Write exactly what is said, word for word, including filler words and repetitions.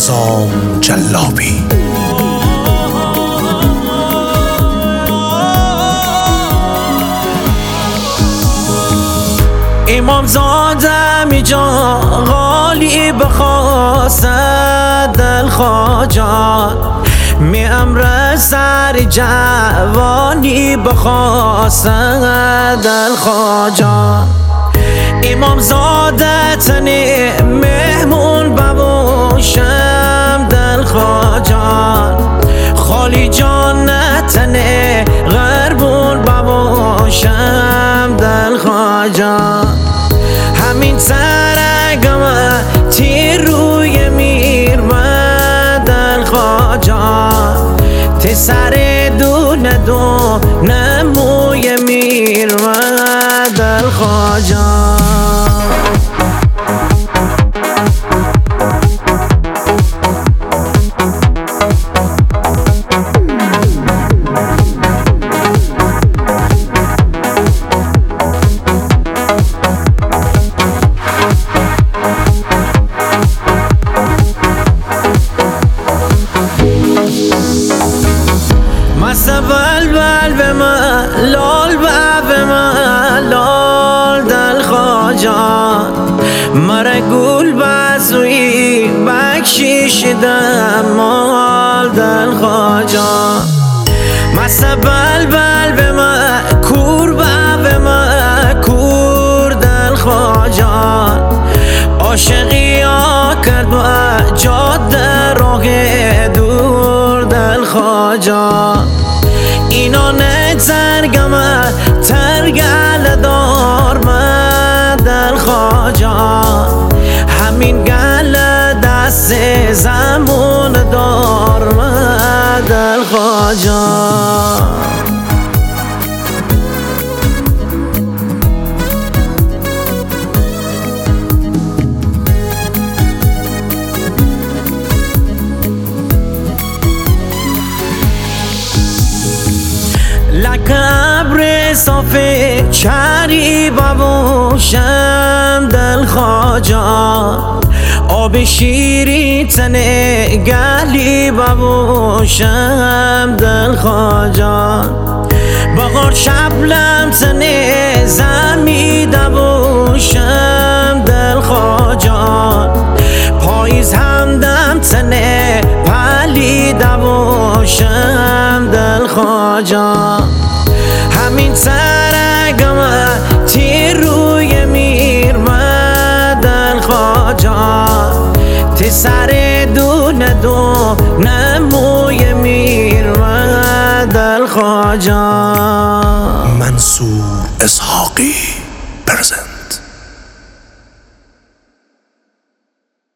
حسام جلابی. امام زاده می جا غالی بخواست دل خواجان، می امر سر جوانی بخواست دل خواجان. امام زاده تنی مهمون ببوشم دل خواجان، خالی جان تنی غربون ببوشم دل خواجان. همین سرگم تیر روی میر و دل خواجان، تی سر دونه دونه موی میر و دل خواجان. بل بل به من لال به من لال دل خواجان، مرا گل بازوی بکشیش دم مال دل خواجان. مسا بل بل به من کور به من کور دل خواجان، عاشقی ها کرد با جاده راه دور دل خواجان. اینا نترگم ترگل دار من دل خواجان، همین گل دست زمون دار من دل خواجان. لکبر صافی چری ببوشم دل خواجان، آب شیری تنه گلی ببوشم دل خواجان. بغار شبلم تنه زمی دبوشم دل خواجان، پاییز همدم تنه پلی دبوشم دل خواجان. همین سرگم تیر روی میر و دل خواجان، تی سر دونه دونه موی میر و دل خواجان. منصور اسحاقی پرزنت.